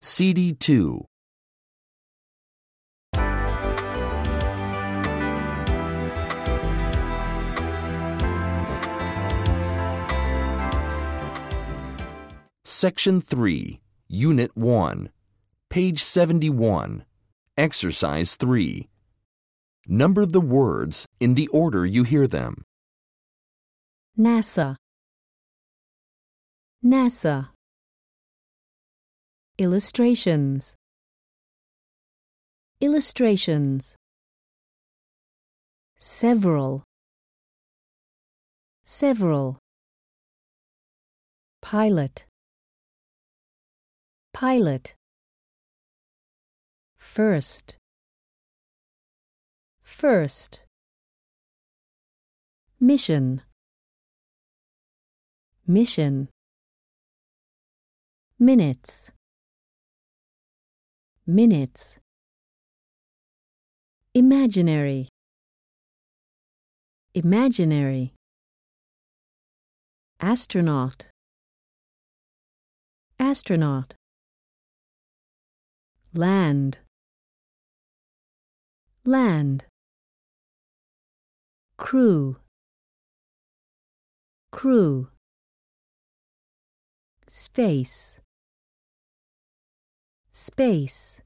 CD2. Section 3, Unit 1, page 71, Exercise 3. Number the words in the order you hear them. NASA, NASA. Illustrations, illustrations. Several, several. Pilot, pilot. First, first. Mission, mission. Minutes, minutes. Imaginary, imaginary. Astronaut, astronaut. Land, land. Crew, crew. Space, space.